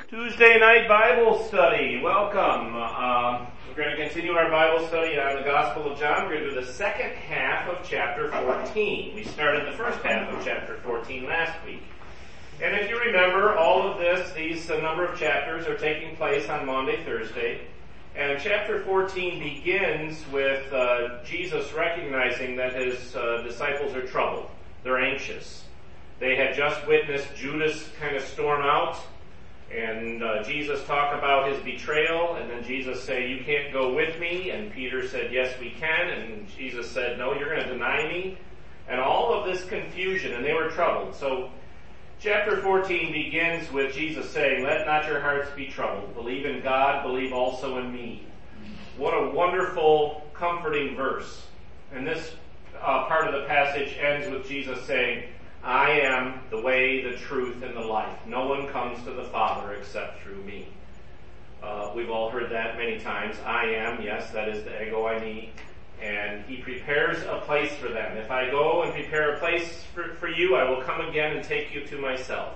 Tuesday night Bible study. Welcome. We're going to continue our Bible study on the Gospel of John. We're going to do the second half of chapter 14. We started the first half of chapter 14 last week. And if you remember, all of these number of chapters are taking place on Maundy, Thursday. And chapter 14 begins with Jesus recognizing that his disciples are troubled. They're anxious. They had just witnessed Judas kind of storm out. And Jesus talked about his betrayal, and then Jesus said, "You can't go with me." And Peter said, "Yes, we can." And Jesus said, "No, you're going to deny me." And all of this confusion, and they were troubled. So chapter 14 begins with Jesus saying, "Let not your hearts be troubled. Believe in God, believe also in me." What a wonderful, comforting verse. And this part of the passage ends with Jesus saying, "I am the way, the truth, and the life. No one comes to the Father except through me." We've all heard that many times. I am, yes, that is the ego eimi. And he prepares a place for them. If I go and prepare a place for you, I will come again and take you to myself.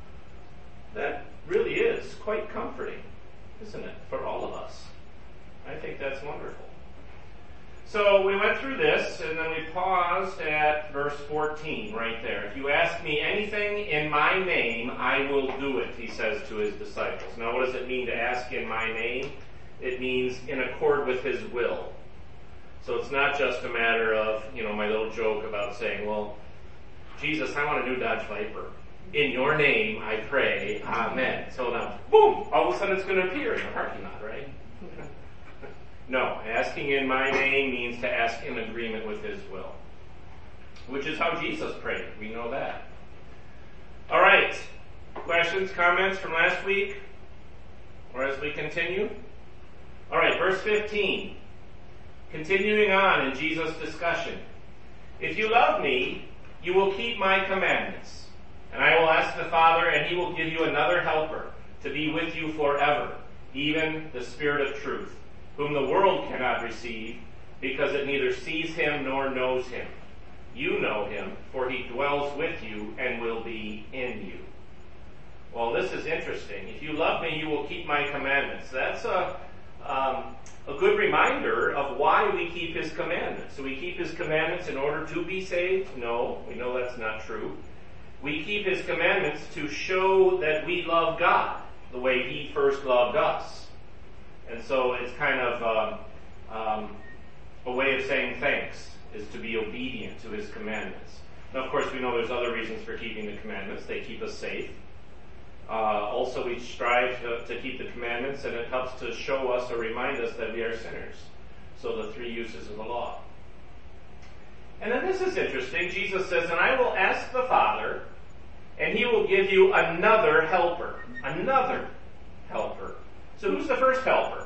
That really is quite comforting, isn't it, for all of us? I think that's wonderful. So we went through this, and then we paused at verse 14 right there. "If you ask me anything in my name, I will do it," he says to his disciples. Now what does it mean to ask in my name? It means in accord with his will. So it's not just a matter of, my little joke about saying, "Well, Jesus, I want a new Dodge Viper. In your name I pray, amen." So now, boom, all of a sudden it's going to appear in the parking lot, right? No, asking in my name means to ask in agreement with his will, which is how Jesus prayed. We know that. All right. Questions, comments from last week? Or as we continue? All right, verse 15. Continuing on in Jesus' discussion. "If you love me, you will keep my commandments. And I will ask the Father, and he will give you another helper to be with you forever, even the Spirit of truth, whom the world cannot receive, because it neither sees him nor knows him. You know him, for he dwells with you and will be in you." Well, this is interesting. If you love me, you will keep my commandments. That's a good reminder of why we keep his commandments. So we keep his commandments in order to be saved? No, we know that's not true. We keep his commandments to show that we love God the way he first loved us. And so it's kind of a way of saying thanks, is to be obedient to his commandments. Now, of course, we know there's other reasons for keeping the commandments. They keep us safe. Also, we strive to keep the commandments, and it helps to show us or remind us that we are sinners. So the three uses of the law. And then this is interesting. Jesus says, "And I will ask the Father, and he will give you another helper." Another helper. So who's the first helper?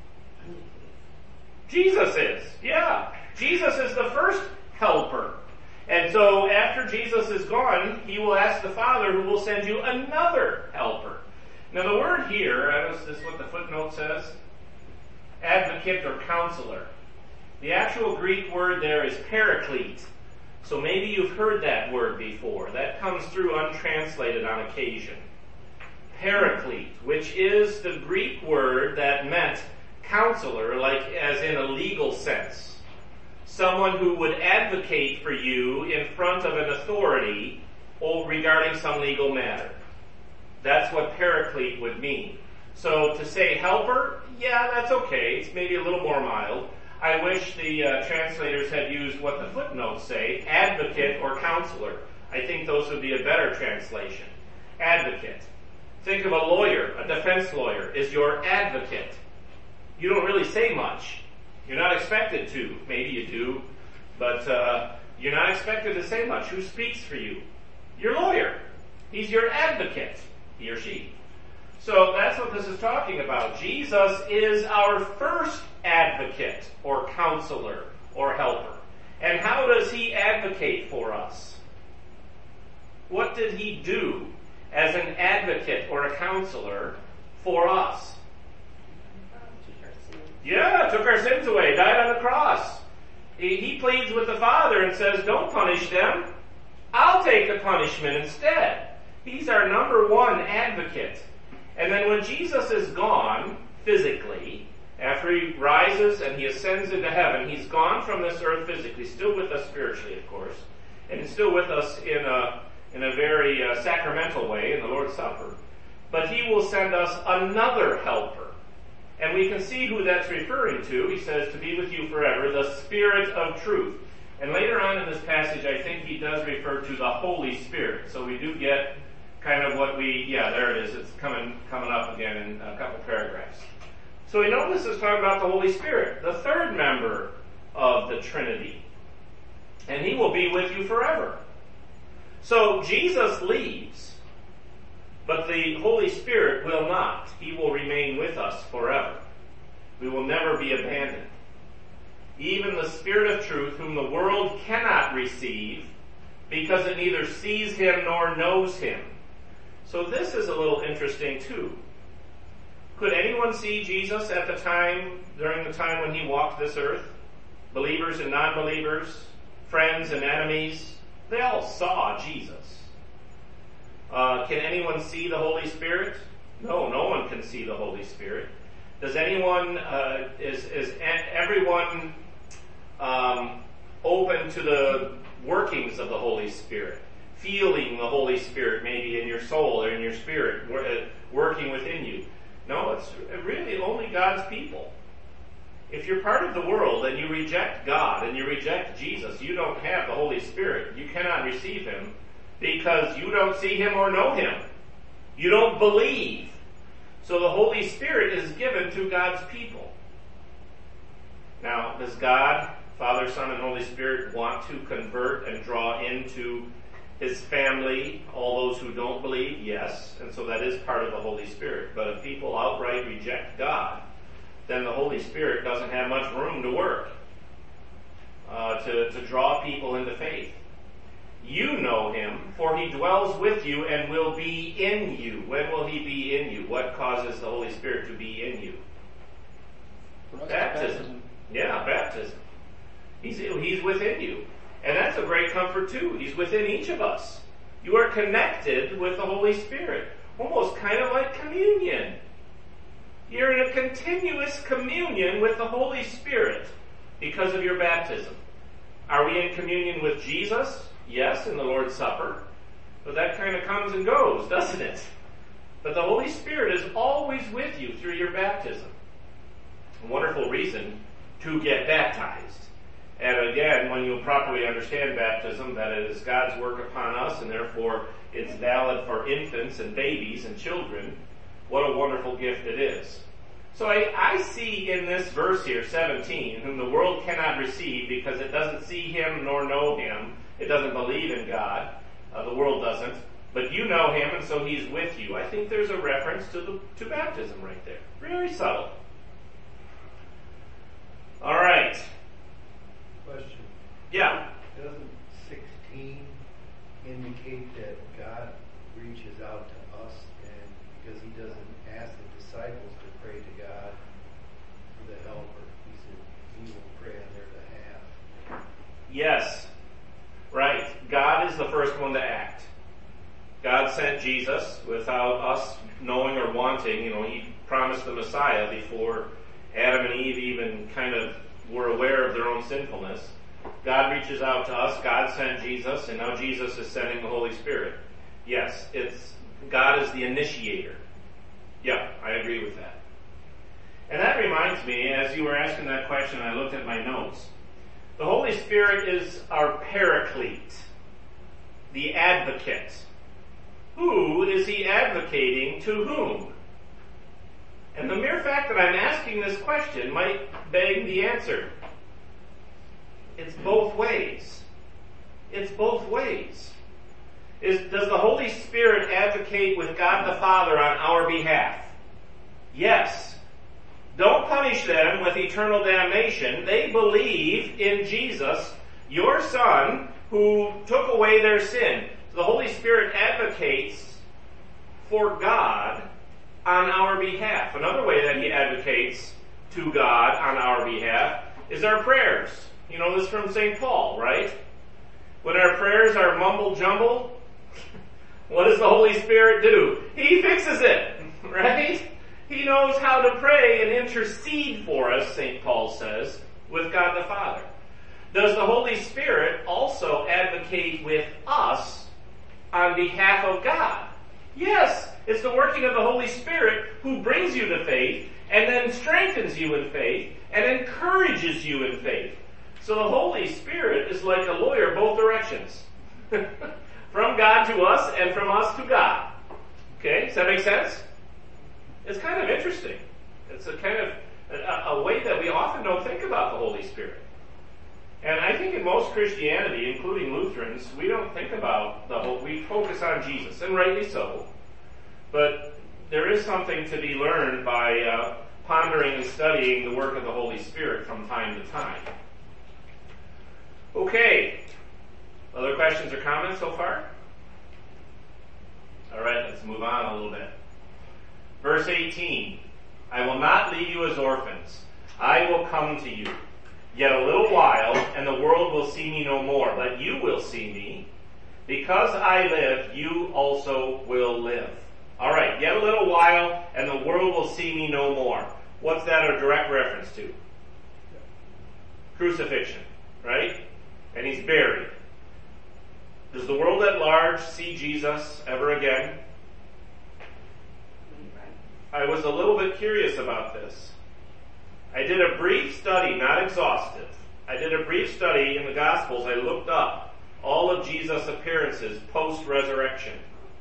Jesus is. Yeah. Jesus is the first helper. And so after Jesus is gone, he will ask the Father, who will send you another helper. Now the word here, is this what the footnote says? Advocate or counselor. The actual Greek word there is paraclete. So maybe you've heard that word before. That comes through untranslated on occasion. Paraclete, which is the Greek word that meant counselor, like as in a legal sense. Someone who would advocate for you in front of an authority regarding some legal matter. That's what paraclete would mean. So to say helper, yeah, that's okay. It's maybe a little more mild. I wish the translators had used what the footnotes say, advocate or counselor. I think those would be a better translation. Advocate. Think of a lawyer, a defense lawyer, is your advocate. You don't really say much. You're not expected to. Maybe you do, but you're not expected to say much. Who speaks for you? Your lawyer. He's your advocate, he or she. So that's what this is talking about. Jesus is our first advocate or counselor or helper. And how does he advocate for us? What did he do as an advocate or a counselor for us? Yeah, took our sins away, died on the cross. He pleads with the Father and says, "Don't punish them. I'll take the punishment instead." He's our number one advocate. And then when Jesus is gone, physically, after he rises and he ascends into heaven, he's gone from this earth physically, still with us spiritually, of course, and still with us in a very sacramental way in the Lord's Supper. But he will send us another helper. And we can see who that's referring to. He says, to be with you forever, the Spirit of truth. And later on in this passage, I think he does refer to the Holy Spirit. So we do get kind of what there it is. It's coming up again in a couple paragraphs. So we know this is talking about the Holy Spirit, the third member of the Trinity. And he will be with you forever. So Jesus leaves, but the Holy Spirit will not. He will remain with us forever. We will never be abandoned. Even the Spirit of truth, whom the world cannot receive, because it neither sees him nor knows him. So this is a little interesting too. Could anyone see Jesus at the time, during the time when he walked this earth? Believers and non-believers, friends and enemies, they all saw Jesus. Can anyone see the Holy Spirit? No, no one can see the Holy Spirit. Does anyone, is everyone open to the workings of the Holy Spirit? Feeling the Holy Spirit maybe in your soul or in your spirit working within you? No, it's really only God's people. If you're part of the world and you reject God and you reject Jesus, you don't have the Holy Spirit. You cannot receive him because you don't see him or know him. You don't believe. So the Holy Spirit is given to God's people. Now, does God, Father, Son, and Holy Spirit want to convert and draw into his family all those who don't believe? Yes. And so that is part of the Holy Spirit. But if people outright reject God, then the Holy Spirit doesn't have much room to work to draw people into faith. You know him, for he dwells with you and will be in you. When will he be in you? What causes the Holy Spirit to be in you? Baptism. Yeah, baptism. He's within you. And that's a great comfort too. He's within each of us. You are connected with the Holy Spirit. Almost kind of like communion. You're in a continuous communion with the Holy Spirit because of your baptism. Are we in communion with Jesus? Yes, in the Lord's Supper. But that kind of comes and goes, doesn't it? But the Holy Spirit is always with you through your baptism. A wonderful reason to get baptized. And again, when you properly understand baptism, that it is God's work upon us, and therefore it's valid for infants and babies and children, what a wonderful gift it is. So I see in this verse here, 17, whom the world cannot receive because it doesn't see him nor know him. It doesn't believe in God. The world doesn't. But you know him, and so he's with you. I think there's a reference to baptism right there. Very subtle. All right. Question. Yeah. Doesn't 16 indicate that God reaches out to us, and because he doesn't ask the disciples to pray to God for the helper, he said he will pray on their behalf? Yes. Right. God is the first one to act. God sent Jesus without us knowing or wanting. He promised the Messiah before Adam and Eve even kind of were aware of their own sinfulness. God reaches out to us. God sent Jesus, and now Jesus is sending the Holy Spirit. Yes, God is the initiator. Yeah, I agree with that. And that reminds me, as you were asking that question, I looked at my notes. The Holy Spirit is our paraclete, the advocate. Who is he advocating to whom? And the mere fact that I'm asking this question might beg the answer. It's both ways. It's both ways. Does the Holy Spirit advocate with God the Father on our behalf? Yes. Don't punish them with eternal damnation. They believe in Jesus, your Son, who took away their sin. So the Holy Spirit advocates for God on our behalf. Another way that he advocates to God on our behalf is our prayers. You know this from St. Paul, right? When our prayers are mumble jumble, what does the Holy Spirit do? He fixes it. right? He knows how to pray and intercede for us, St. Paul says, with God the Father. Does the Holy Spirit also advocate with us on behalf of God? Yes, it's the working of the Holy Spirit who brings you to faith and then strengthens you in faith and encourages you in faith. So the Holy Spirit is like a lawyer both directions. From God to us and from us to God. Okay, does that make sense? It's kind of interesting. It's a kind of a way that we often don't think about the Holy Spirit. And I think in most Christianity, including Lutherans, we don't think about we focus on Jesus, and rightly so. But there is something to be learned by pondering and studying the work of the Holy Spirit from time to time. Okay. Other questions or comments so far? All right, let's move on a little bit. Verse 18, I will not leave you as orphans. I will come to you. Yet a little while, and the world will see me no more. But you will see me. Because I live, you also will live. All right, yet a little while, and the world will see me no more. What's that a direct reference to? Crucifixion, right? And he's buried. Does the world at large see Jesus ever again? I was a little bit curious about this. I did a brief study, not exhaustive. I did a brief study in the Gospels. I looked up all of Jesus' appearances post-resurrection.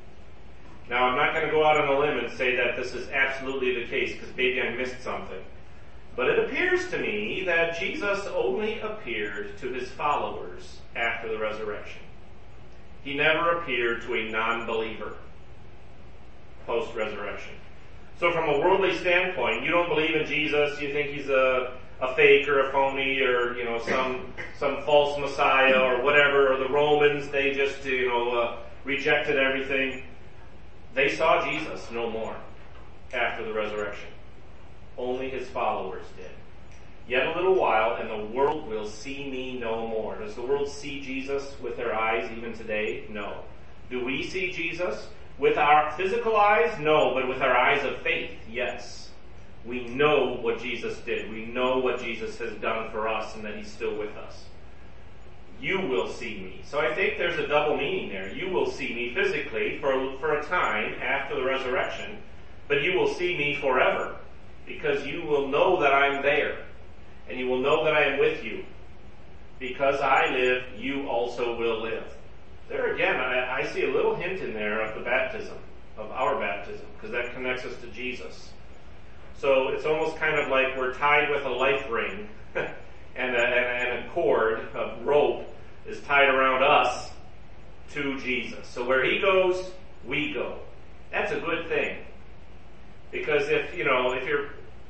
Now, I'm not going to go out on a limb and say that this is absolutely the case, because maybe I missed something. But it appears to me that Jesus only appeared to his followers after the resurrection. He never appeared to a non-believer post-resurrection. So from a worldly standpoint, you don't believe in Jesus, you think he's a fake or a phony or, some false Messiah or whatever, or the Romans, they just, rejected everything. They saw Jesus no more after the resurrection. Only his followers did. Yet a little while, and the world will see me no more. Does the world see Jesus with their eyes even today? No. Do we see Jesus with our physical eyes? No, but with our eyes of faith, yes. We know what Jesus did. We know what Jesus has done for us and that he's still with us. You will see me. So I think there's a double meaning there. You will see me physically for a time after the resurrection, but you will see me forever because you will know that I'm there. And you will know that I am with you. Because I live, you also will live. There again, I see a little hint in there of the baptism, of our baptism, because that connects us to Jesus. So it's almost kind of like we're tied with a life ring, and a cord, a rope, is tied around us to Jesus. So where he goes, we go. That's a good thing. Because if you're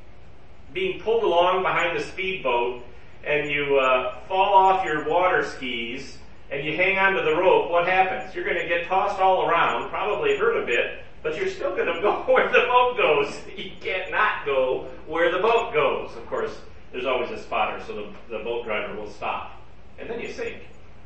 being pulled along behind a speedboat and you fall off your water skis and you hang onto the rope, what happens? You're going to get tossed all around, probably hurt a bit, but you're still going to go where the boat goes. You can't not go where the boat goes. Of course, there's always a spotter, so the boat driver will stop. And then you sink.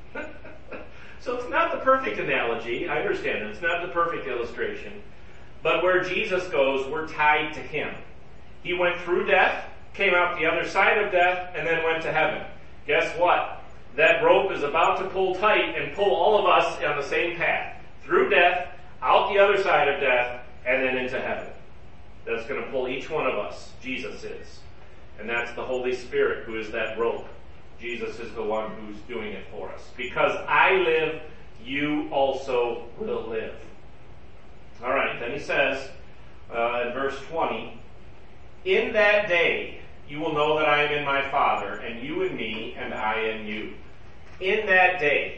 So it's not the perfect analogy. I understand it. It's not the perfect illustration. But where Jesus goes, we're tied to him. He went through death, came out the other side of death, and then went to heaven. Guess what? That rope is about to pull tight and pull all of us on the same path. Through death, out the other side of death, and then into heaven. That's going to pull each one of us. Jesus is. And that's the Holy Spirit who is that rope. Jesus is the one who's doing it for us. Because I live, you also will live. All right, then he says in verse 20, in that day you will know that I am in my Father, and you in me, and I in you. In that day.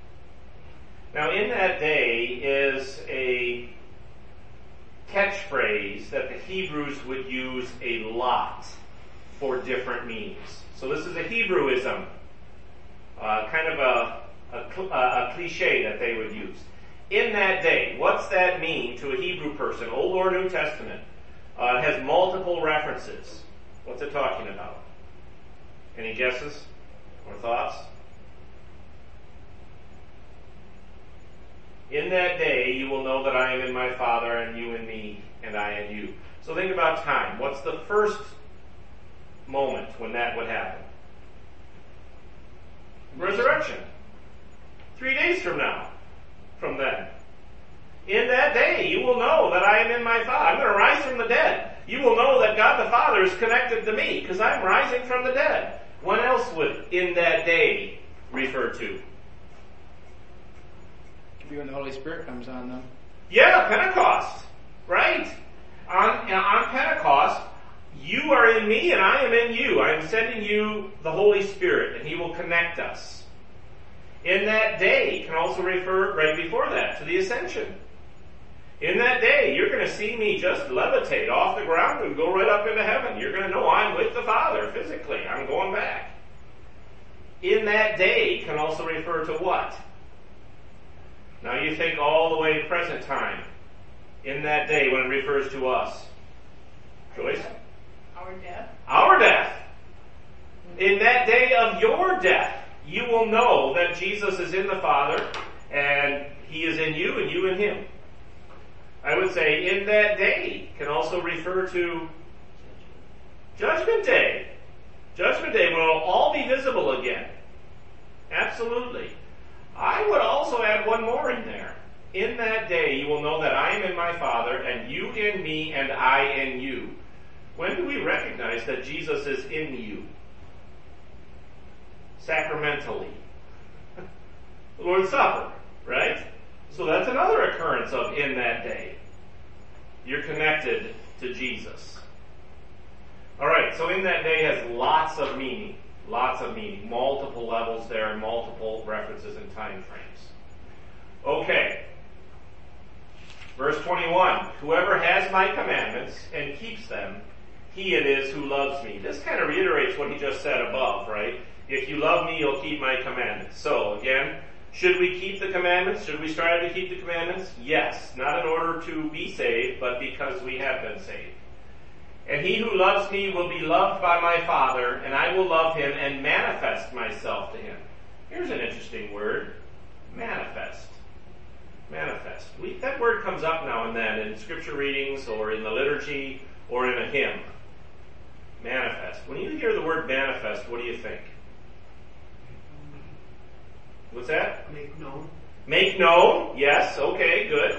Now, in that day is a catchphrase that the Hebrews would use a lot for different meanings. So this is a Hebrewism, kind of a cliche that they would use. In that day, what's that mean to a Hebrew person, Old or New Testament? It has multiple references. What's it talking about? Any guesses or thoughts? In that day you will know that I am in my Father, and you in me, and and I in you. So think about time. What's the first moment when that would happen? Resurrection. 3 days from now. From then. In that day, you will know that I am in my Father. I'm going to rise from the dead. You will know that God the Father is connected to me because I'm rising from the dead. When else would "in that day" refer to? Could be when the Holy Spirit comes on them. Yeah, Pentecost. Right? On Pentecost, you are in me and I am in you. I am sending you the Holy Spirit and He will connect us. In that day can also refer right before that to the ascension. In that day, you're going to see me just levitate off the ground and go right up into heaven. You're going to know I'm with the Father physically. I'm going back. In that day can also refer to what? Now you think all the way to present time. In that day when it refers to us. Joyce? Our death. Our death. In that day of your death, you will know that Jesus is in the Father and He is in you and you in Him. I would say in that day can also refer to Judgment Day. Judgment Day when it will all be visible again. Absolutely. I would also add one more in there. In that day you will know that I am in my Father and you in me and I in you. When do we recognize that Jesus is in you? Sacramentally. The Lord's Supper, right? So that's another occurrence of in that day. You're connected to Jesus. Alright, so in that day has lots of meaning. Lots of meaning. Multiple levels there and multiple references and time frames. Okay. Verse 21. Whoever has my commandments and keeps them, he it is who loves me. This kind of reiterates what he just said above, right? If you love me, you'll keep my commandments. So, again, should we keep the commandments? Should we strive to keep the commandments? Yes. Not in order to be saved, but because we have been saved. And he who loves me will be loved by my Father, and I will love him and manifest myself to him. Here's an interesting word. Manifest. Manifest. That word comes up now and then in scripture readings or in the liturgy or in a hymn. Manifest. When you hear the word manifest, what do you think? What's that? Make known. Make known. Yes. Okay, good.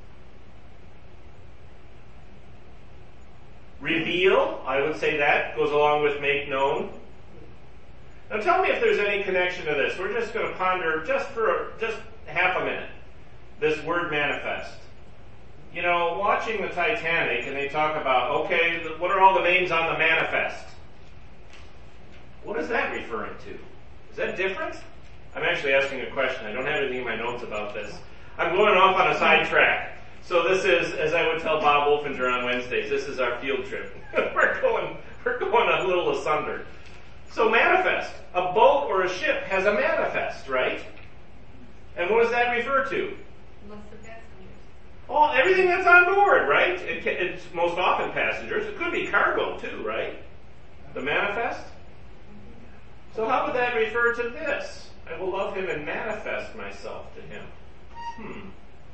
Reveal. I would say that goes along with make known. Now tell me if there's any connection to this. We're just going to ponder just half a minute this word manifest. You know, watching the Titanic and they talk about, okay, what are all the names on the manifest? What is that referring to? Is that different? I'm actually asking a question. I don't have anything in my notes about this. I'm going off on a sidetrack. So this is, as I would tell Bob Wolfinger on Wednesdays, this is our field trip. We're going a little asunder. So manifest. A boat or a ship has a manifest, right? And what does that refer to? Lots of passengers. Oh, everything that's on board, right? It's most often passengers. It could be cargo too, right? The manifest? So how would that refer to this? I will love him and manifest myself to him.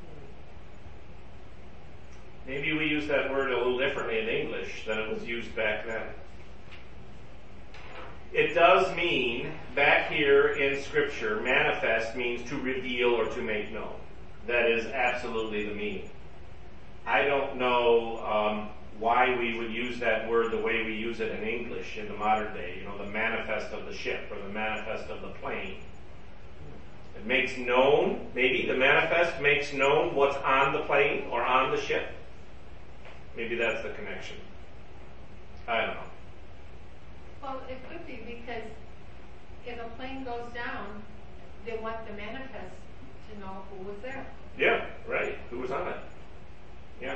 Maybe we use that word a little differently in English than it was used back then. It does mean, back here in Scripture, manifest means to reveal or to make known. That is absolutely the meaning. I don't know why we would use that word the way we use it in English in the modern day. You know, the manifest of the ship or the manifest of the plane. It makes known, maybe the manifest makes known what's on the plane or on the ship. Maybe that's the connection. I don't know. Well, it could be because if a plane goes down, they want the manifest to know who was there. Yeah, right. Who was on it? Yeah.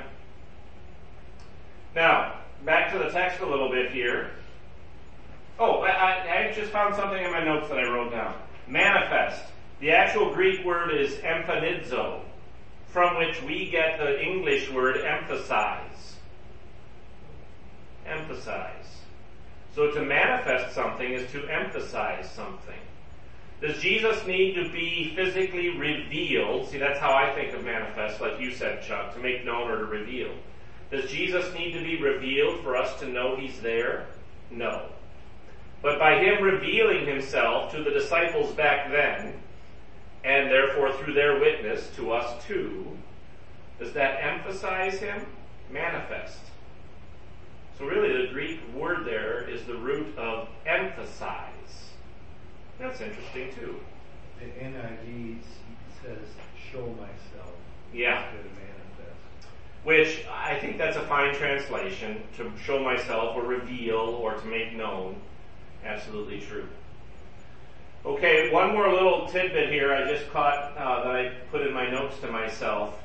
Now, back to the text a little bit here. Oh, I just found something in my notes that I wrote down. Manifest. The actual Greek word is emphanizo, from which we get the English word emphasize. Emphasize. So to manifest something is to emphasize something. Does Jesus need to be physically revealed? See, that's how I think of manifest, like you said, Chuck, to make known or to reveal. Does Jesus need to be revealed for us to know he's there? No. But by him revealing himself to the disciples back then, and therefore through their witness to us too, does that emphasize him? Manifest. So really the Greek word there is the root of emphasize. That's interesting too. The NIV says, show myself. Yeah. Instead of manifest. Which I think that's a fine translation, to show myself or reveal or to make known. Absolutely true. Okay, one more little tidbit here I just caught that I put in my notes to myself.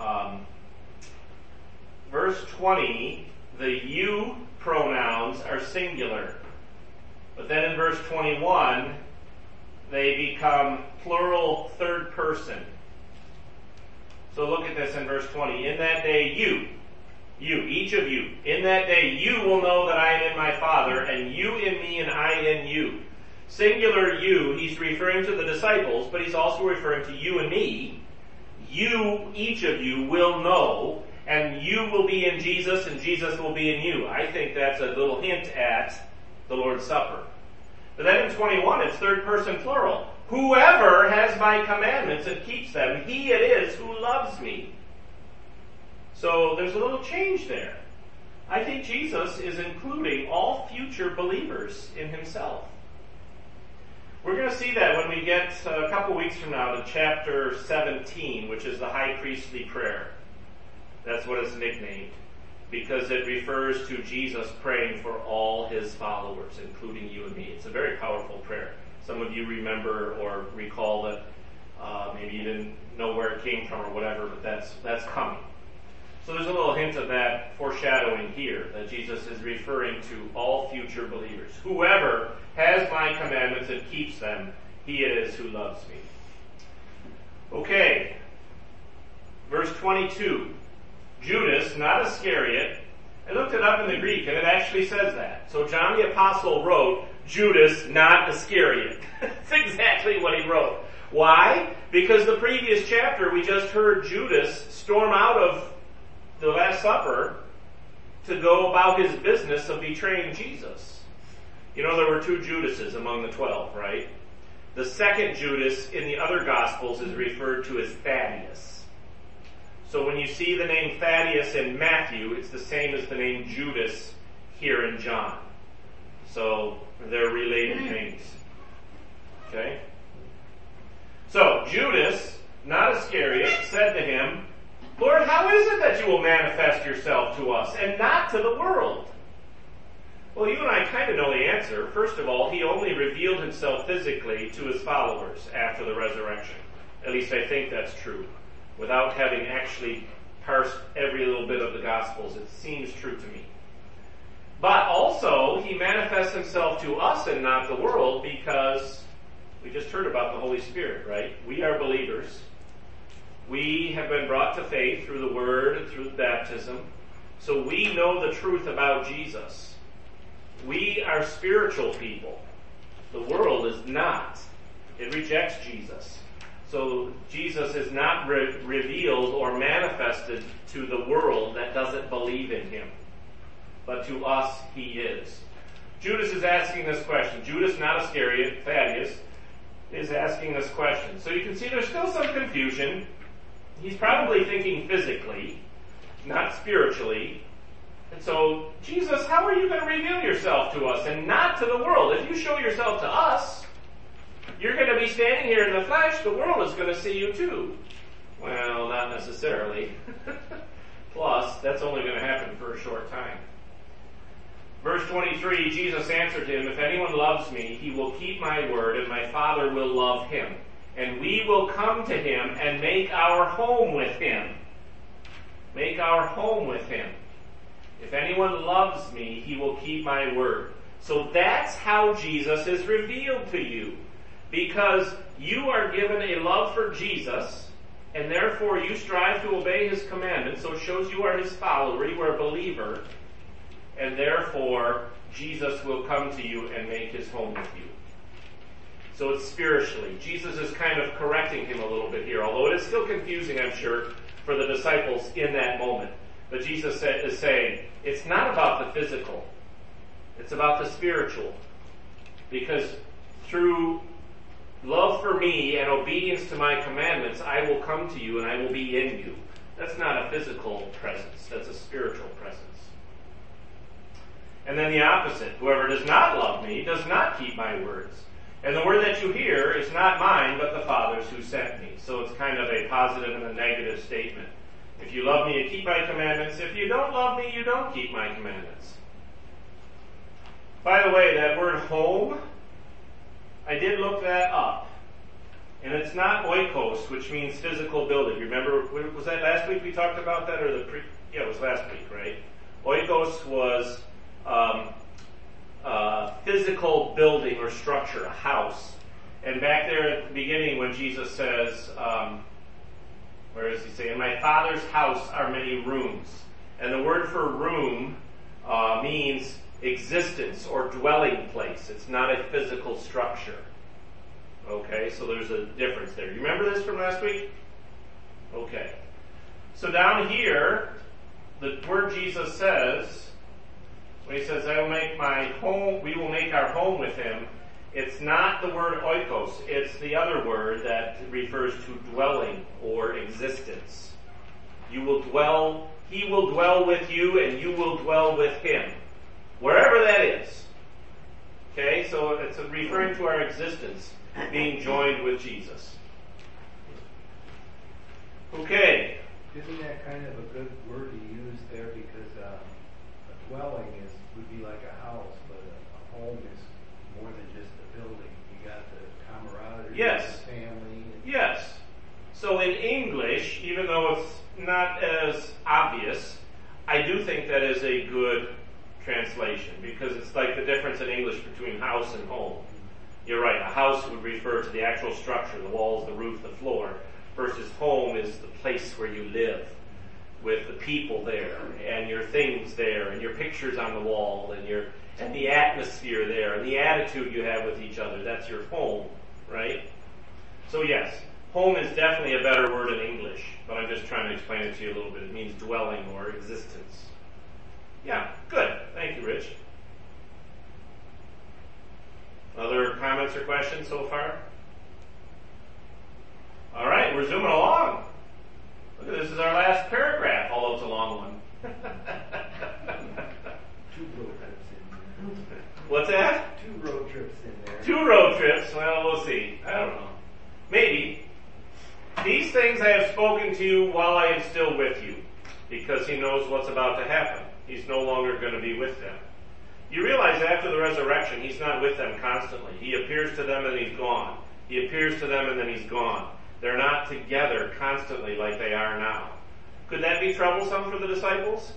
Verse 20, the you pronouns are singular. But then in verse 21, they become plural third person. So look at this in verse 20. In that day you, each of you, in that day you will know that I am in my Father, and you in me and I in you. Singular you, he's referring to the disciples, but he's also referring to you and me. You, each of you, will know, and you will be in Jesus, and Jesus will be in you. I think that's a little hint at the Lord's Supper. But then in 21, it's third person plural. Whoever has my commandments and keeps them, he it is who loves me. So there's a little change there. I think Jesus is including all future believers in himself. We're going to see that when we get a couple weeks from now to chapter 17, which is the high priestly prayer. That's what it's nicknamed, because it refers to Jesus praying for all his followers, including you and me. It's a very powerful prayer. Some of you remember or recall that maybe you didn't know where it came from or whatever, but that's coming. So there's a little hint of that foreshadowing here, that Jesus is referring to all future believers. Whoever has my commandments and keeps them, he it is who loves me. Okay, verse 22. Judas, not Iscariot. I looked it up in the Greek, and it actually says that. So John the Apostle wrote, Judas, not Iscariot. That's exactly what he wrote. Why? Because the previous chapter we just heard Judas storm out of the Last Supper to go about his business of betraying Jesus. You know, there were two Judases among the 12, right? The second Judas in the other Gospels is referred to as Thaddeus. So when you see the name Thaddeus in Matthew, it's the same as the name Judas here in John. So they're related names. Okay? So Judas, not Iscariot, said to him, Lord, how is it that you will manifest yourself to us and not to the world? Well, you and I kind of know the answer. First of all, he only revealed himself physically to his followers after the resurrection. At least I think that's true. Without having actually parsed every little bit of the Gospels, it seems true to me. But also, he manifests himself to us and not the world, because we just heard about the Holy Spirit, right? We are believers. We have been brought to faith through the Word and through baptism. So we know the truth about Jesus. We are spiritual people. The world is not. It rejects Jesus. So Jesus is not revealed or manifested to the world that doesn't believe in him. But to us, he is. Judas is asking this question. Judas, not Iscariot, Thaddeus, is asking this question. So you can see there's still some confusion. He's probably thinking physically, not spiritually. And so, Jesus, how are you going to reveal yourself to us and not to the world? If you show yourself to us, you're going to be standing here in the flesh, the world is going to see you too. Well, not necessarily. Plus, that's only going to happen for a short time. Verse 23, Jesus answered him, If anyone loves me, he will keep my word, and my Father will love him. And we will come to him and make our home with him. Make our home with him. If anyone loves me, he will keep my word. So that's how Jesus is revealed to you. Because you are given a love for Jesus, and therefore you strive to obey his commandments, so it shows you are his follower, you are a believer, and therefore Jesus will come to you and make his home with you. So it's spiritually. Jesus is kind of correcting him a little bit here, although it is still confusing, I'm sure, for the disciples in that moment. But Jesus is saying, it's not about the physical. It's about the spiritual. Because through love for me and obedience to my commandments, I will come to you and I will be in you. That's not a physical presence. That's a spiritual presence. And then the opposite. Whoever does not love me does not keep my words. And the word that you hear is not mine, but the Father's who sent me. So it's kind of a positive and a negative statement. If you love me, you keep my commandments. If you don't love me, you don't keep my commandments. By the way, that word home, I did look that up. And it's not oikos, which means physical building. Remember, was that last week we talked about that? Yeah, it was last week, right? Oikos was physical building or structure, a house. And back there at the beginning when Jesus says, where does he say? In my Father's house are many rooms. And the word for room means existence or dwelling place. It's not a physical structure. Okay, so there's a difference there. You remember this from last week? Okay. So down here, the word Jesus says, when he says, I will make my home, we will make our home with him, it's not the word oikos, it's the other word that refers to dwelling or existence. You will dwell, he will dwell with you and you will dwell with him. Wherever that is. Okay, so it's referring to our existence being joined with Jesus. Okay. Isn't that kind of a good word to use there? Because a dwelling would be like a house, but a home is more than just a building. You got the camaraderie, yes, the family. Yes. So in English, even though it's not as obvious, I do think that is a good translation, because it's like the difference in English between house and home. You're right, a house would refer to the actual structure, the walls, the roof, the floor, versus home is the place where you live, with the people there, and your things there, and your pictures on the wall, and the atmosphere there, and the attitude you have with each other. That's your home, right? So yes, home is definitely a better word in English, but I'm just trying to explain it to you a little bit. It means dwelling or existence. Yeah, good. Thank you, Rich. Other comments or questions so far? All right, we're zooming along. Look at this is our last paragraph, although it's a long one. 2 road trips in there. What's that? 2 road trips in there. 2 road trips? Well, we'll see. I don't know. Maybe. These things I have spoken to you while I am still with you, because he knows what's about to happen. He's no longer going to be with them. You realize after the resurrection, he's not with them constantly. He appears to them and he's gone. He appears to them and then he's gone. They're not together constantly like they are now. Could that be troublesome for the disciples?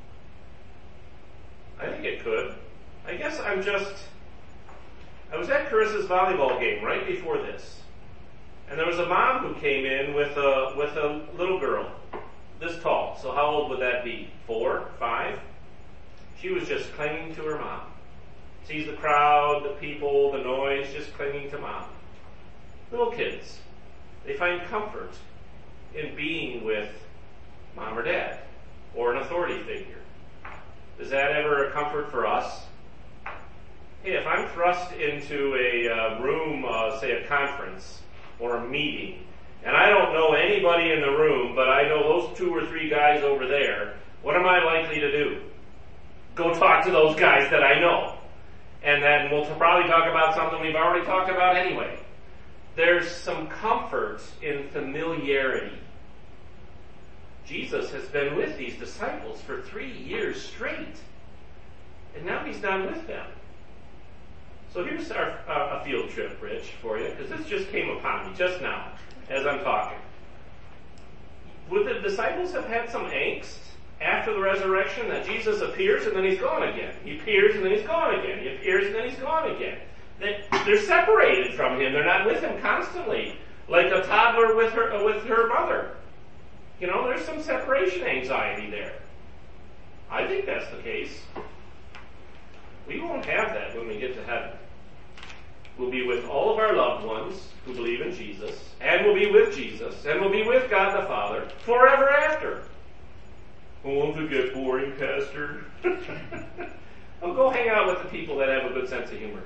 I think it could. I guess I was at Carissa's volleyball game right before this. And there was a mom who came in with a little girl, this tall. So how old would that be? 4, 5? She was just clinging to her mom. Sees the crowd, the people, the noise, just clinging to mom. Little kids. They find comfort in being with mom or dad, or an authority figure. Is that ever a comfort for us? Hey, if I'm thrust into a room, say a conference or a meeting, and I don't know anybody in the room, but I know those 2 or 3 guys over there, what am I likely to do? Go talk to those guys that I know. And then we'll probably talk about something we've already talked about anyway. There's some comfort in familiarity. Jesus has been with these disciples for 3 years straight. And now he's done with them. So here's a field trip, Rich, for you, because this just came upon me just now as I'm talking. Would the disciples have had some angst after the resurrection that Jesus appears and then he's gone again? He appears and then he's gone again. He appears and then he's gone again. They're separated from him. They're not with him constantly, like a toddler with her mother. You know, there's some separation anxiety there. I think that's the case. We won't have that when we get to heaven. We'll be with all of our loved ones who believe in Jesus, and we'll be with Jesus, and we'll be with God the Father forever after. won't it get boring, Pastor? Well, go hang out with the people that have a good sense of humor.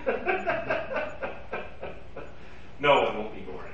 No, it won't be boring.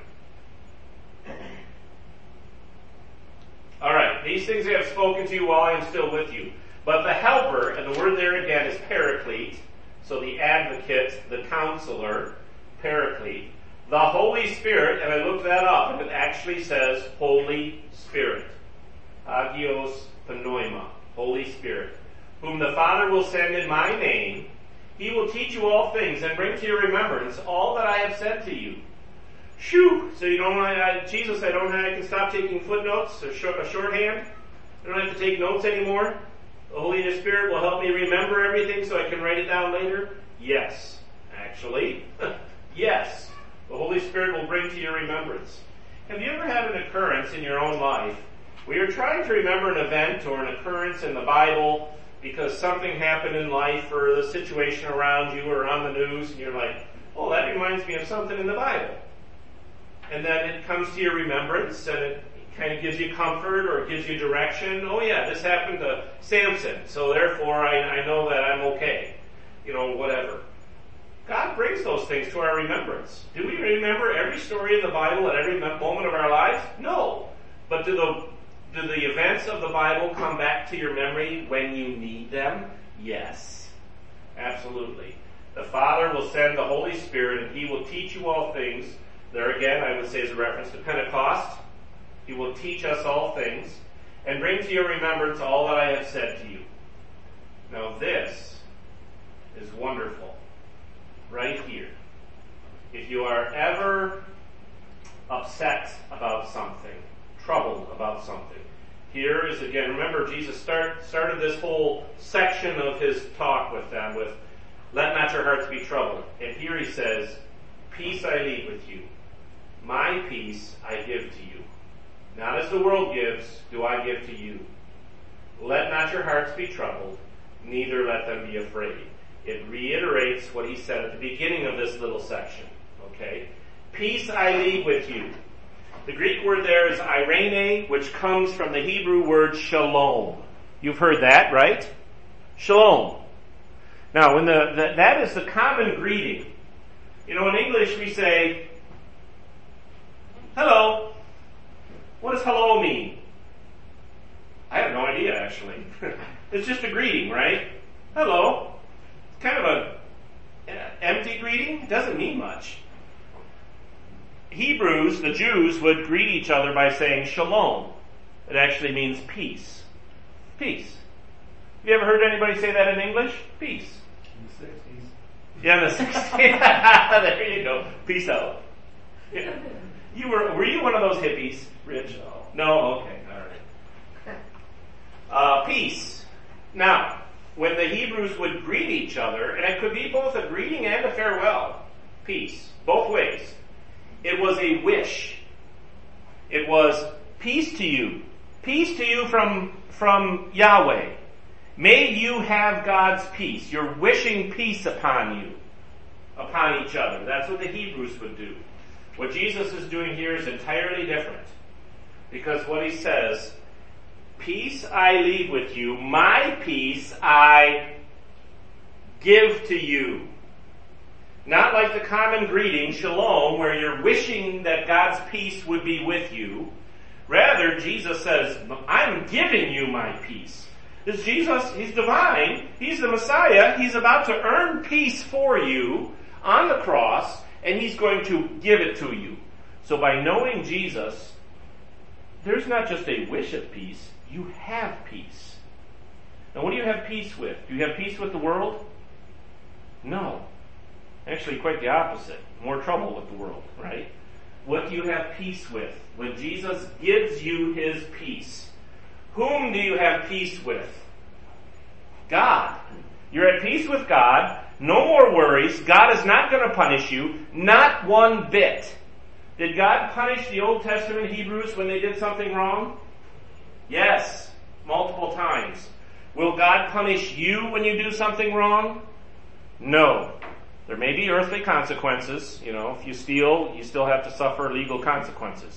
All right, these things I have spoken to you while I am still with you. But the helper, and the word there again is paraclete, so the advocate, the counselor, paraclete, the Holy Spirit, and I looked that up, and it actually says Holy Spirit. Hagios Pneuma, Holy Spirit, whom the Father will send in my name. He will teach you all things and bring to your remembrance all that I have said to you. Shoo! So you don't want Jesus, I can stop taking footnotes, a shorthand. I don't have to take notes anymore. The Holy Spirit will help me remember everything so I can write it down later. Yes, actually. Yes. The Holy Spirit will bring to your remembrance. Have you ever had an occurrence in your own life where you're trying to remember an event or an occurrence in the Bible because something happened in life or the situation around you or on the news, and you're like, oh, that reminds me of something in the Bible. And then it comes to your remembrance and it kind of gives you comfort or it gives you direction. Oh yeah, this happened to Samson, so therefore I know that I'm okay. Whatever. God brings those things to our remembrance. Do we remember every story in the Bible at every moment of our lives? No. But do the events of the Bible come back to your memory when you need them? Yes. Absolutely. The Father will send the Holy Spirit and He will teach you all things. There again, I would say is a reference to Pentecost. He will teach us all things and bring to your remembrance all that I have said to you. Now this is wonderful. Right here. If you are ever upset about something, troubled about something, here is again, remember Jesus started this whole section of his talk with them with, let not your hearts be troubled. And here he says, peace I leave with you. My peace I give to you. Not as the world gives, do I give to you. Let not your hearts be troubled, neither let them be afraid. It reiterates what he said at the beginning of this little section. Okay? Peace I leave with you. The Greek word there is irene, which comes from the Hebrew word shalom. You've heard that, right? Shalom. Now, when that is the common greeting. In English we say, hello. What does hello mean? I have no idea, actually. It's just a greeting, right? Hello. Kind of an empty greeting. It doesn't mean much. Hebrews, the Jews, would greet each other by saying shalom. It actually means peace. Peace. Have you ever heard anybody say that in English? Peace. In the 60s. Yeah, in the 60s. There you go. Peace out. Yeah. Were you one of those hippies, Rich? No? Okay. All right. Peace. Now, when the Hebrews would greet each other, and it could be both a greeting and a farewell, peace, both ways, it was a wish. It was peace to you from Yahweh. May you have God's peace. You're wishing peace upon you, upon each other. That's what the Hebrews would do. What Jesus is doing here is entirely different. Because what he says, peace I leave with you, my peace I give to you. Not like the common greeting, shalom, where you're wishing that God's peace would be with you. Rather, Jesus says, I'm giving you my peace. This Jesus, he's divine, he's the Messiah, he's about to earn peace for you on the cross, and he's going to give it to you. So by knowing Jesus, there's not just a wish of peace, you have peace. Now what do you have peace with? Do you have peace with the world? No. Actually, quite the opposite. More trouble with the world, right? What do you have peace with? When Jesus gives you his peace, whom do you have peace with? God. You're at peace with God. No more worries. God is not going to punish you. Not one bit. Did God punish the Old Testament Hebrews when they did something wrong? Yes. Multiple times. Will God punish you when you do something wrong? No. There may be earthly consequences. If you steal, you still have to suffer legal consequences.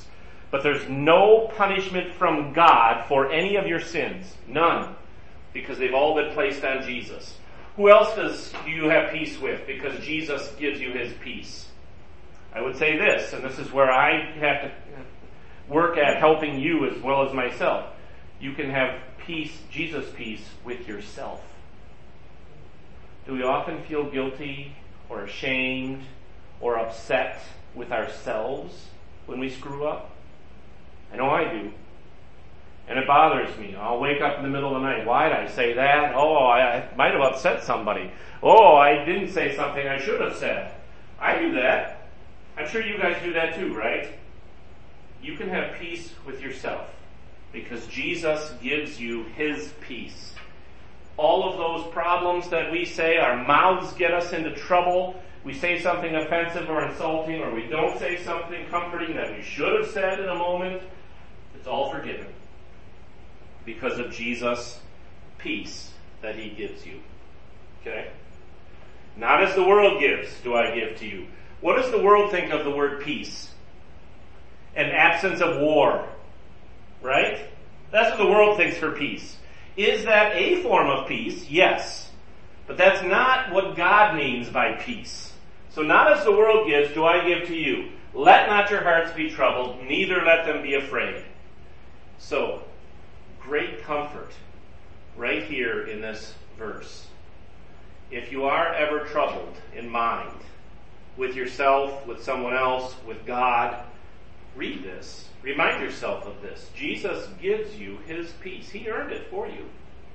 But there's no punishment from God for any of your sins. None. Because they've all been placed on Jesus. Who else do you have peace with? Because Jesus gives you his peace. I would say this, and this is where I have to work at helping you as well as myself. You can have peace, Jesus' peace, with yourself. Do we often feel guilty or ashamed or upset with ourselves when we screw up? I know I do. And it bothers me. I'll wake up in the middle of the night. Why did I say that? Oh, I might have upset somebody. Oh, I didn't say something I should have said. I do that. I'm sure you guys do that too, right? You can have peace with yourself because Jesus gives you his peace. All of those problems that we say, our mouths get us into trouble. We say something offensive or insulting, or we don't say something comforting that we should have said in a moment. It's all forgiven because of Jesus' peace that he gives you. Okay? Not as the world gives do I give to you. What does the world think of the word peace? An absence of war. Right? That's what the world thinks for peace. Is that a form of peace? Yes. But that's not what God means by peace. So not as the world gives do I give to you. Let not your hearts be troubled, neither let them be afraid. So, great comfort right here in this verse. If you are ever troubled in mind, with yourself, with someone else, with God, read this. Remind yourself of this. Jesus gives you his peace. He earned it for you.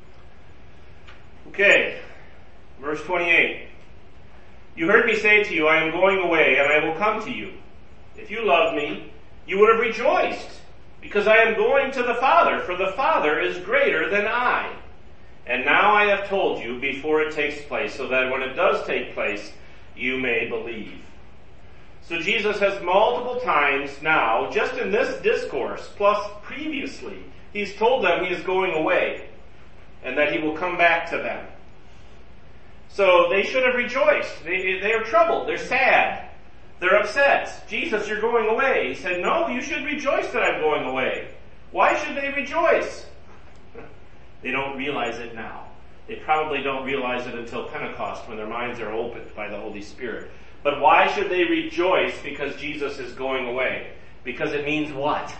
Okay, verse 28. You heard me say to you, I am going away, and I will come to you. If you loved me, you would have rejoiced, because I am going to the Father, for the Father is greater than I. And now I have told you before it takes place, so that when it does take place, you may believe. So Jesus has multiple times now, just in this discourse, plus previously, he's told them he is going away, and that he will come back to them. So they should have rejoiced. They are troubled. They're sad. They're upset. Jesus, you're going away. He said, no, you should rejoice that I'm going away. Why should they rejoice? They don't realize it now. They probably don't realize it until Pentecost when their minds are opened by the Holy Spirit. But why should they rejoice because Jesus is going away? Because it means what?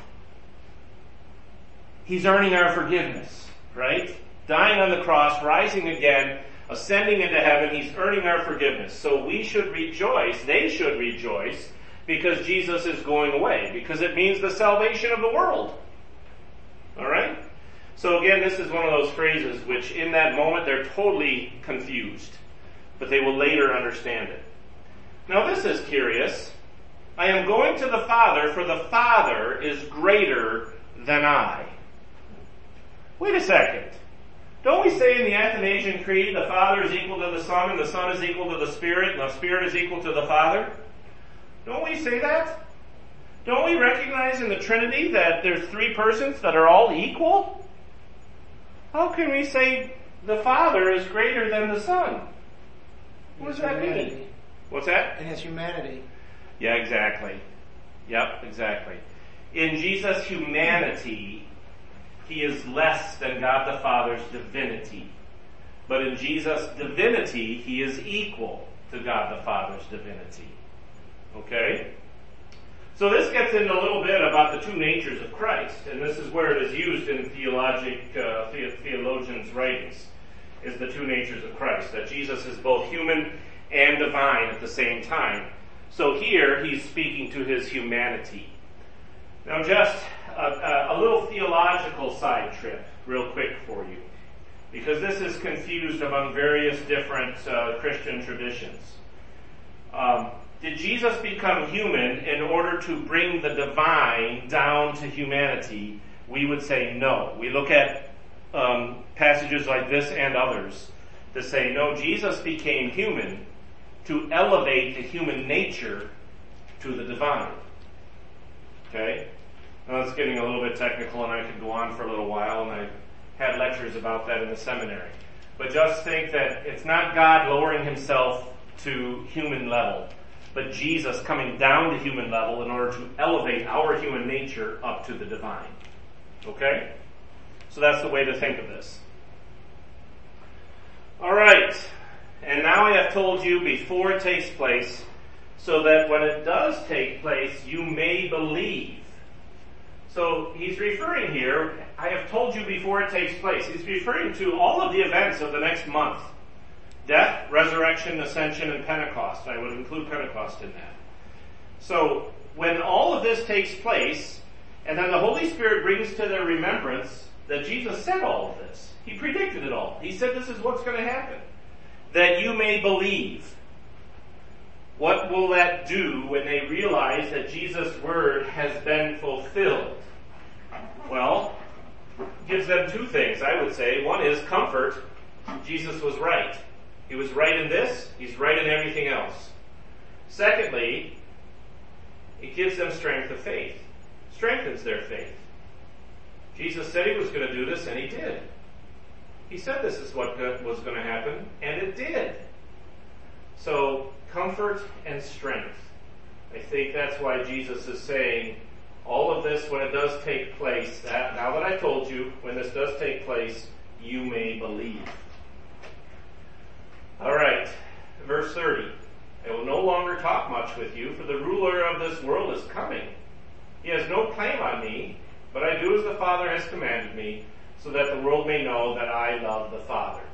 He's earning our forgiveness, right? Dying on the cross, rising again, ascending into heaven, he's earning our forgiveness. So we should rejoice, they should rejoice, because Jesus is going away, because it means the salvation of the world. Alright? So again, this is one of those phrases which in that moment they're totally confused, but they will later understand it. Now this is curious. I am going to the Father, for the Father is greater than I. Wait a second. Don't we say in the Athanasian Creed, the Father is equal to the Son, and the Son is equal to the Spirit, and the Spirit is equal to the Father? Don't we say that? Don't we recognize in the Trinity that there's three persons that are all equal? How can we say the Father is greater than the Son? What does that mean? What's that? In his humanity. Yeah, exactly. Yep, exactly. In Jesus' humanity, he is less than God the Father's divinity. But in Jesus' divinity, he is equal to God the Father's divinity. Okay? So this gets into a little bit about the two natures of Christ, and this is where it is used in theologians' writings, is the two natures of Christ, that Jesus is both human and divine at the same time. So here, he's speaking to his humanity. Now just a little theological side trip, real quick for you, because this is confused among various different Christian traditions. Did Jesus become human in order to bring the divine down to humanity? We would say no. We look at passages like this and others to say, no, Jesus became human to elevate the human nature to the divine. Okay? Now it's getting a little bit technical, and I could go on for a little while, and I had lectures about that in the seminary. But just think that it's not God lowering himself to human level, but Jesus coming down to human level in order to elevate our human nature up to the divine. Okay? So that's the way to think of this. Alright, and now I have told you before it takes place, so that when it does take place, you may believe. So he's referring here, I have told you before it takes place. He's referring to all of the events of the next month. Death, resurrection, ascension, and Pentecost. I would include Pentecost in that. So when all of this takes place, and then the Holy Spirit brings to their remembrance that Jesus said all of this. He predicted it all. He said this is what's going to happen. That you may believe. What will that do when they realize that Jesus' word has been fulfilled? Well, gives them two things, I would say. One is comfort. Jesus was right. He was right in this. He's right in everything else. Secondly, it gives them strength of faith. Strengthens their faith. Jesus said he was going to do this, and he did. He said this is what was going to happen, and it did. So, comfort and strength. I think that's why Jesus is saying, all of this, when it does take place, now that I told you, when this does take place, you may believe. Alright, verse 30. I will no longer talk much with you, for the ruler of this world is coming. He has no claim on me, but I do as the Father has commanded me, so that the world may know that I love the Father.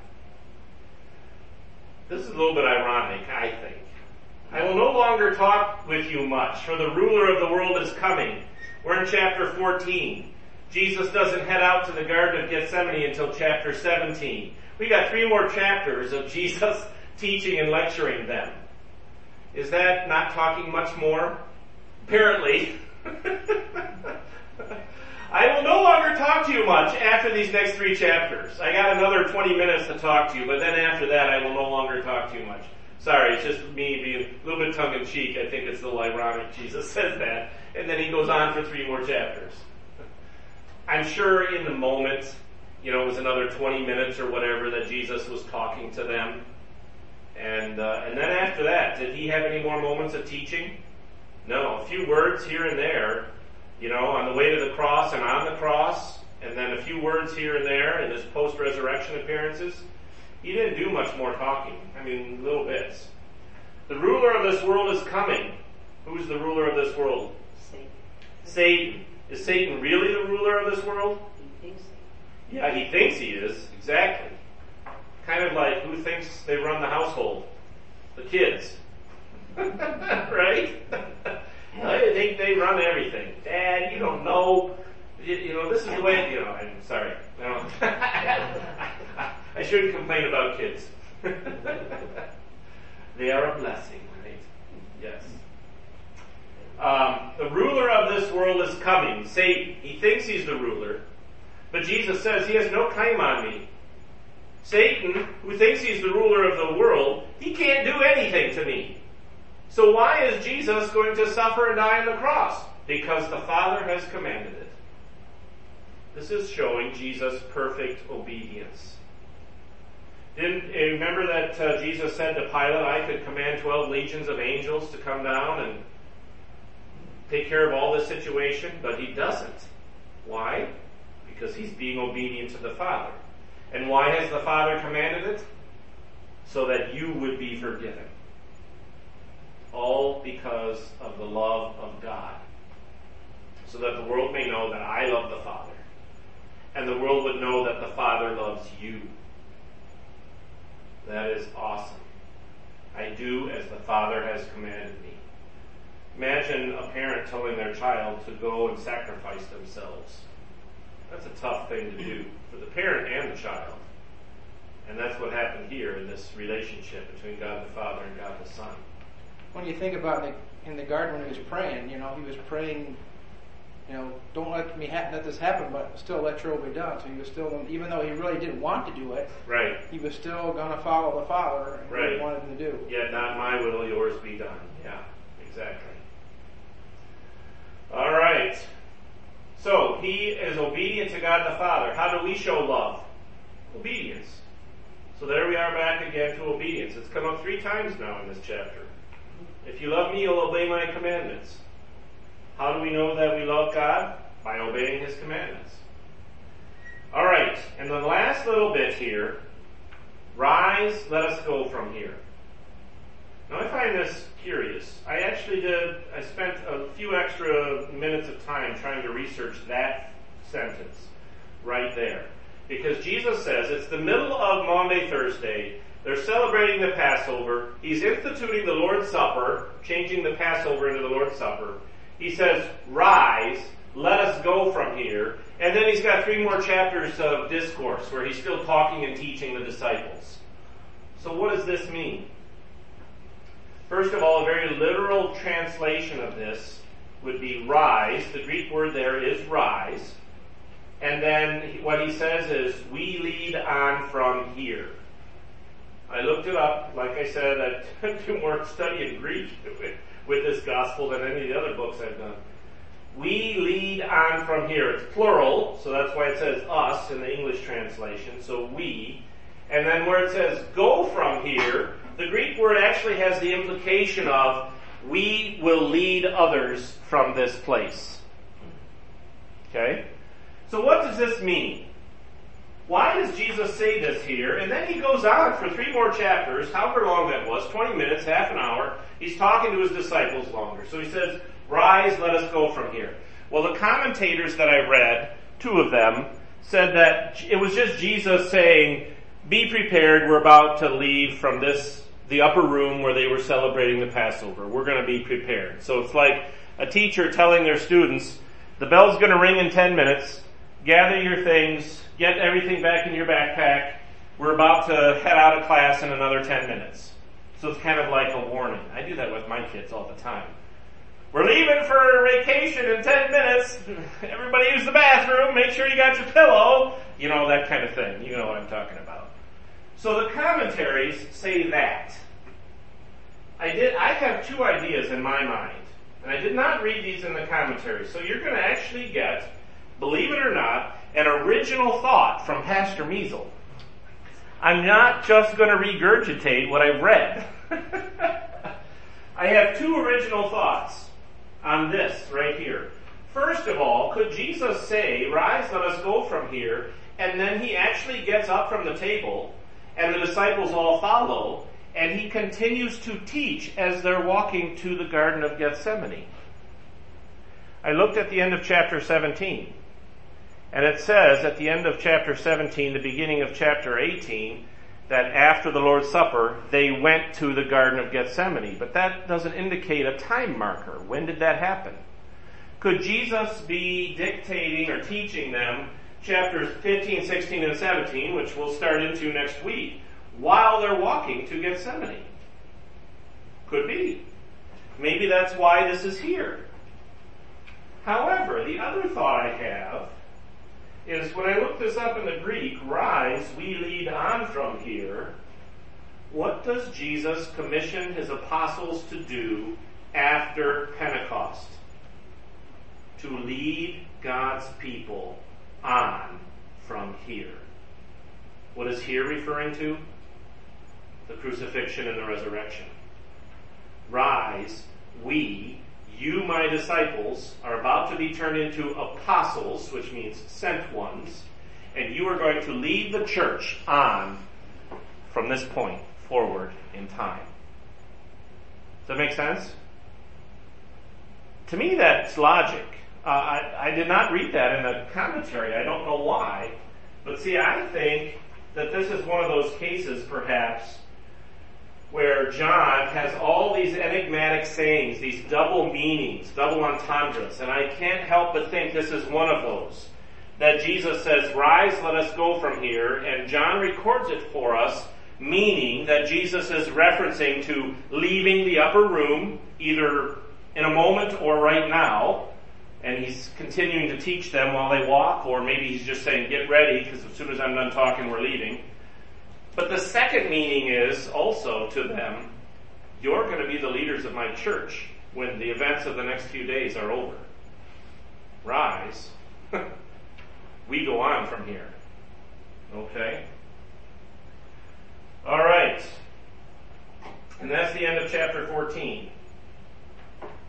This is a little bit ironic, I think. I will no longer talk with you much, for the ruler of the world is coming. We're in chapter 14. Jesus doesn't head out to the Garden of Gethsemane until chapter 17. We got 3 more chapters of Jesus teaching and lecturing them. Is that not talking much more? Apparently. I will no longer talk to you much after these next 3 chapters. I got another 20 minutes to talk to you, but then after that I will no longer talk to you much. Sorry, it's just me being a little bit tongue-in-cheek. I think it's a little ironic Jesus says that. And then he goes on for 3 more chapters. I'm sure in the moment, it was another 20 minutes or whatever that Jesus was talking to them. And then after that, did he have any more moments of teaching? No, a few words here and there, on the way to the cross and on the cross, and then a few words here and there in his post-resurrection appearances. He didn't do much more talking. Little bits. The ruler of this world is coming. Who's the ruler of this world? Satan. Is Satan really the ruler of this world? He thinks so. Yeah, he thinks he is. Exactly. Kind of like who thinks they run the household? The kids. Right? They think they run everything. Dad, you don't know. This is the way, I'm sorry. No. I shouldn't complain about kids. They are a blessing, right? Yes. The ruler of this world is coming. Satan. He thinks he's the ruler. But Jesus says he has no claim on me. Satan, who thinks he's the ruler of the world, he can't do anything to me. So why is Jesus going to suffer and die on the cross? Because the Father has commanded it. This is showing Jesus' perfect obedience. Remember that Jesus said to Pilate, I could command 12 legions of angels to come down and take care of all this situation, but he doesn't. Why? Because he's being obedient to the Father. And why has the Father commanded it? So that you would be forgiven. All because of the love of God. So that the world may know that I love the Father. And the world would know that the Father loves you. That is awesome. I do as the Father has commanded me. Imagine a parent telling their child to go and sacrifice themselves. That's a tough thing to do for the parent and the child. And that's what happened here in this relationship between God the Father and God the Son. When you think about in the garden when he was praying, he was praying, don't let this happen, but still let your will be done. So he was still, even though he really didn't want to do it, right, he was still going to follow the Father and what he wanted him to do. Yet not my will, yours be done. Yeah, exactly. All right. So, he is obedient to God the Father. How do we show love? Obedience. So there we are back again to obedience. It's come up 3 times now in this chapter. If you love me, you'll obey my commandments. How do we know that we love God? By obeying His commandments. All right, and the last little bit here, rise, let us go from here. Now I find this curious. I spent a few extra minutes of time trying to research that sentence right there. Because Jesus says it's the middle of Maundy Thursday, they're celebrating the Passover, He's instituting the Lord's Supper, changing the Passover into the Lord's Supper. He says, rise, let us go from here. And then He's got 3 more chapters of discourse where He's still talking and teaching the disciples. So what does this mean? First of all, a very literal translation of this would be rise. The Greek word there is rise. And then what he says is, we lead on from here. I looked it up. Like I said, I do more study in Greek with this gospel than any of the other books I've done. We lead on from here. It's plural, so that's why it says us in the English translation. So we. And then where it says go from here, the Greek word actually has the implication of we will lead others from this place. Okay? So what does this mean? Why does Jesus say this here? And then He goes on for 3 more chapters, however long that was, 20 minutes, half an hour. He's talking to His disciples longer. So He says, rise, let us go from here. Well, the commentators that I read, 2 of them, said that it was just Jesus saying, be prepared, we're about to leave from the upper room where they were celebrating the Passover. We're going to be prepared. So it's like a teacher telling their students, the bell's going to ring in 10 minutes, gather your things, get everything back in your backpack, we're about to head out of class in another 10 minutes. So it's kind of like a warning. I do that with my kids all the time. We're leaving for vacation in 10 minutes. Everybody use the bathroom. Make sure you got your pillow. You know, that kind of thing. You know what I'm talking about. So the commentaries say that. I have 2 ideas in my mind. And I did not read these in the commentaries. So you're going to actually get, believe it or not, an original thought from Pastor Measle. I'm not just going to regurgitate what I've read. I have 2 original thoughts on this right here. First of all, could Jesus say, rise, let us go from here, and then He actually gets up from the table, and the disciples all follow, and He continues to teach as they're walking to the Garden of Gethsemane? I looked at the end of chapter 17, and it says at the end of chapter 17, the beginning of chapter 18, that after the Lord's Supper, they went to the Garden of Gethsemane. But that doesn't indicate a time marker. When did that happen? Could Jesus be dictating or teaching them chapters 15, 16, and 17, which we'll start into next week, while they're walking to Gethsemane? Could be. Maybe that's why this is here. However, the other thought I have is when I look this up in the Greek, rise, we lead on from here, what does Jesus commission His apostles to do after Pentecost? To lead God's people on from here. What is here referring to? The crucifixion and the resurrection. Rise, you, my disciples, are about to be turned into apostles, which means sent ones, and you are going to lead the church on from this point forward in time. Does that make sense? To me, that's logic. I did not read that in the commentary. I don't know why. But see, I think that this is one of those cases, perhaps, where John has all these enigmatic sayings, these double meanings, double entendres, and I can't help but think this is one of those. That Jesus says, rise, let us go from here, and John records it for us, meaning that Jesus is referencing to leaving the upper room, either in a moment or right now, and He's continuing to teach them while they walk, or maybe He's just saying, get ready, because as soon as I'm done talking, we're leaving. But the second meaning is also to them, you're going to be the leaders of my church when the events of the next few days are over. Rise. We go on from here. Okay? All right. And that's the end of chapter 14.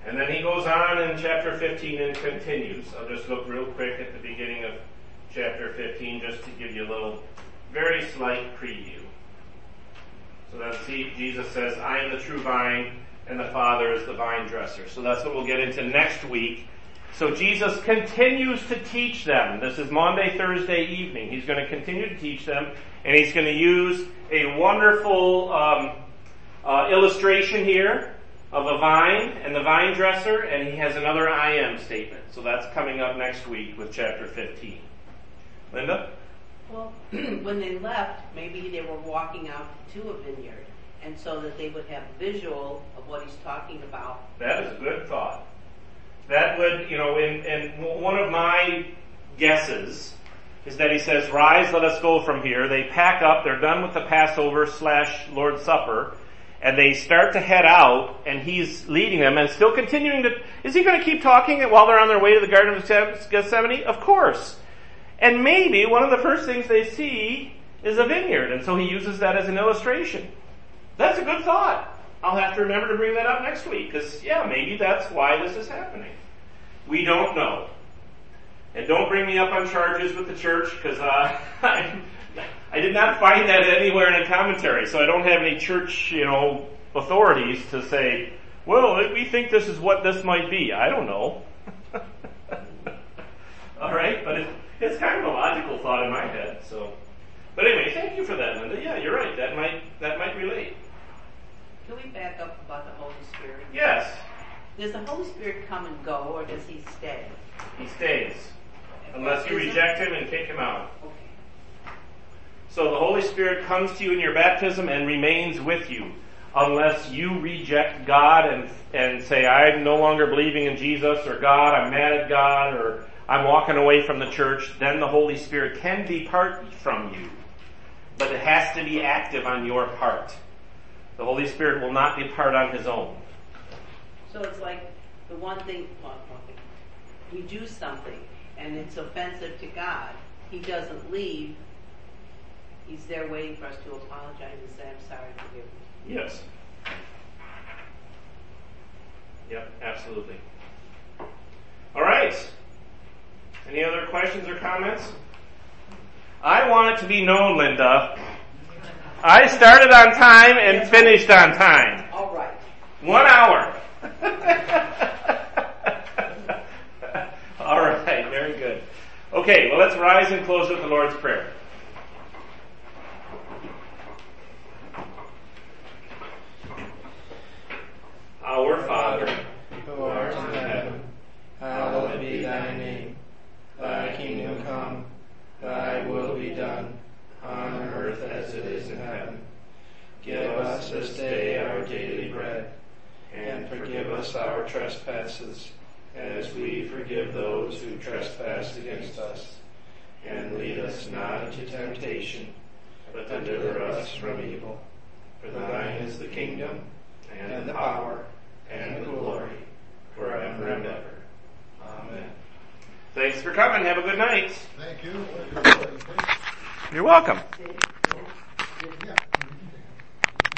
And then he goes on in chapter 15 and continues. I'll just look real quick at the beginning of chapter 15 just to give you a little, very slight preview. So that's Jesus says, I am the true vine and the Father is the vine dresser. So that's what we'll get into next week. So Jesus continues to teach them. This is Monday, Thursday evening. He's going to continue to teach them, and he's going to use a wonderful illustration here of a vine and the vine dresser, and he has another I am statement. So that's coming up next week with chapter 15. Linda? Well, when they left, maybe they were walking out to a vineyard, and so that they would have visual of what he's talking about. That is a good thought. That would, and one of my guesses is that he says, rise, let us go from here. They pack up, they're done with the Passover / Lord's Supper, and they start to head out, and he's leading them and still continuing to, is he going to keep talking while they're on their way to the Garden of Gethsemane? Of course. And maybe one of the first things they see is a vineyard, and so he uses that as an illustration. That's a good thought. I'll have to remember to bring that up next week, because maybe that's why this is happening. We don't know. And don't bring me up on charges with the church, because I did not find that anywhere in a commentary, so I don't have any church, authorities to say, well, we think this is what this might be. I don't know. All right, but it's kind of a logical thought in my head. So, but anyway, thank you for that, Linda. Yeah, you're right. That might relate. Can we back up about the Holy Spirit? Yes. Does the Holy Spirit come and go, or does he stay? He stays, unless you reject him and kick him out. Okay. So the Holy Spirit comes to you in your baptism and remains with you, unless you reject God and say, I'm no longer believing in Jesus, or God, I'm mad at God, or I'm walking away from the church. Then the Holy Spirit can depart from you, but it has to be active on your part. The Holy Spirit will not depart on his own. So it's like the one thing, we do something and it's offensive to God. He doesn't leave. He's there waiting for us to apologize and say, I'm sorry, forgive me. Yes. Yep, absolutely. All right. Any other questions or comments? I want it to be known, Linda, I started on time and finished on time. All right. 1 hour. All right, very good. Okay, well, let's rise and close with the Lord's Prayer. Our Father, who art in heaven, hallowed be thy name. Thy kingdom come, thy will be done, on earth as it is in heaven. Give us this day our daily bread, and forgive us our trespasses, as we forgive those who trespass against us. And lead us not into temptation, but deliver us from evil. For thine is the kingdom, and the power, and the glory, forever and ever. Amen. Thanks for coming. Have a good night. Thank you. You're welcome.